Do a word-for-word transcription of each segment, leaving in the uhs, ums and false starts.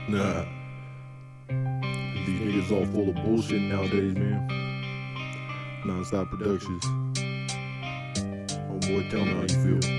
Nah. These niggas all full of bullshit nowadays, man. Non-stop productions. Homeboy, tell me how you feel.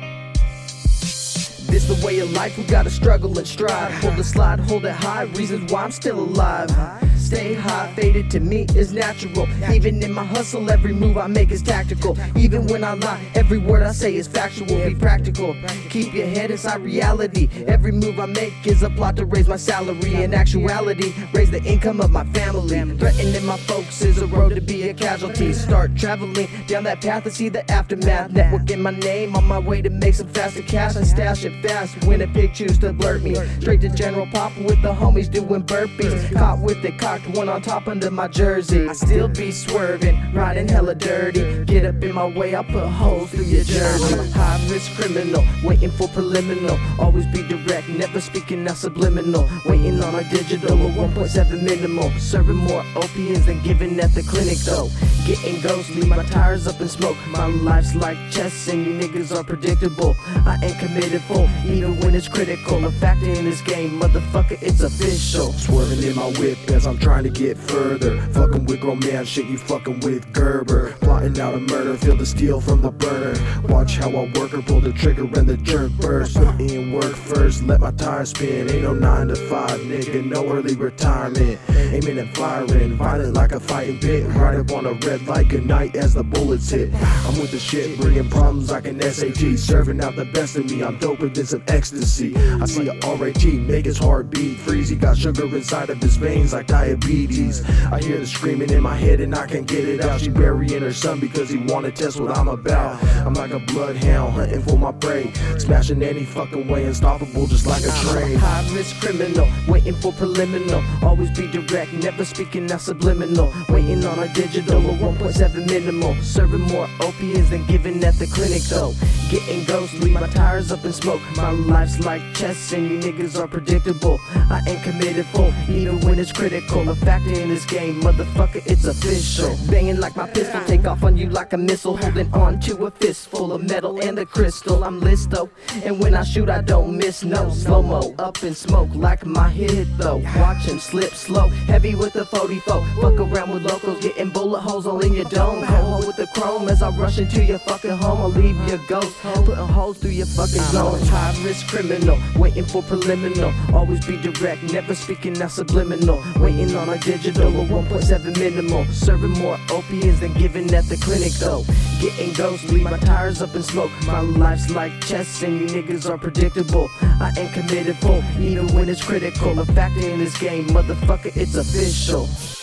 This the way of life, we gotta struggle and strive. Hold the slide, hold it high, reasons why I'm still alive. Stay high, faded to me is natural. Even in my hustle, every move I make is tactical. Even when I lie, every word I say is factual. Be practical, keep your head inside reality. Every move I make is a plot to raise my salary. In actuality, raise the income of my family. Threatening my folks is a road to be a casualty. Start traveling down that path to see the aftermath. Networking my name on my way to make some faster cash. I stash it fast when a pig choose to blurt me. Straight to General Pop with the homies doing burpees. Caught with it, cocked one on top under my jersey. I still be swerving, riding hella dirty. Get up in my way, I'll put holes through your jersey. I'm a high risk criminal, waiting for preliminal. Always be direct, never speaking out subliminal. Waiting on a digital or one point seven minimal. Serving more opiates than giving at the clinic though. Getting ghostly, my tires up in smoke. My life's like chess and you niggas are predictable. I ain't committed full, even when it's critical. A factor in this game, motherfucker, it's official. Swerving in my whip as I'm trying to get further. Fucking with grown man shit, you fucking with Gerber. Plotting out a murder, feel the steel from the burner. Watch how I work her, pull the trigger and the jerk burst. Put in work first, let my tires spin. Ain't no nine to five, nigga, no early retirement. Aiming and firing, violent like a fighting pit. Right up on a red light, good night as the bullets hit. I'm with the shit, bringing problems like an S A T. Serving out the best of me, I'm doper than some ecstasy. I see a R A T make his heart beat freeze. He got sugar inside of his veins like diabetes. I hear the screaming in my head and I can't get it out. She burying her son because he wanna test what I'm about. I'm like a bloodhound hunting for my prey, smashing any fucking way, unstoppable just like a train. High risk criminal, waiting for preliminal. Always be direct, never speaking out subliminal. Waiting on a digital or one point seven minimal. Serving more opiates than giving at the clinic though. Getting ghostly, my tires up in smoke. My life's like chess and you niggas are predictable. I ain't committed full, even when it's critical. A factor in this game, motherfucker, it's official. Banging like my pistol, take off on you like a missile. Holding on to a fistful of metal and the crystal. I'm listo, and when I shoot I don't miss no. Slow-mo, up in smoke like my hit though. Watch him slip slow, heavy with the forty-four. Fuck around with locals, getting bullet holes all in your dome. Go home with the chrome as I rush into your fucking home. I'll leave your ghost, putting holes through your fucking zone. High risk criminal, waiting for preliminal. Always be direct, never speaking out subliminal. Waiting on a digital or one point seven minimal. Serving more opiates than giving at the clinic though. Getting ghostly, my tires up in smoke. My life's like chess and you niggas are predictable. I ain't committed full, even when it's critical. A factor in this game, motherfucker, it's official.